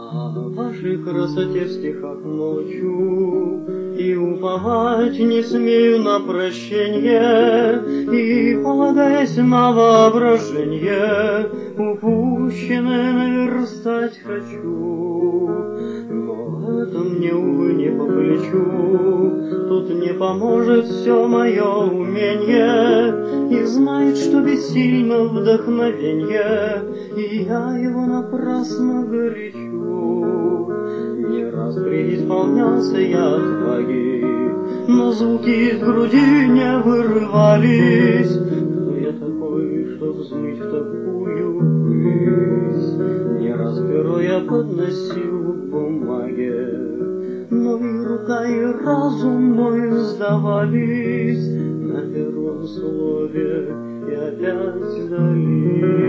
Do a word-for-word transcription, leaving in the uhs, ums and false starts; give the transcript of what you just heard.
О вашей красоте в стихах молчу, и уповать не смею на прощенье, и, полагаясь на воображение, упущенное наверстать хочу. Но это мне, увы, не по плечу, тут не поможет все мое умение, и знает, что бессильно вдохновенье, и я его напрасно горячу. Не раз преисполнялся я отваги, но звуки из груди не вырывались. Кто я такой, чтоб взмыть в такую высь? Не раз перо я подносил к бумаге, но и рука, и разум мой сдавались на первом слове и опять сдались.